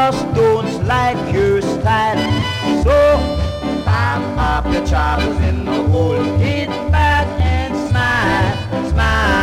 just don't like your style. So pack up your troubles in the hole, get back and smile, smile.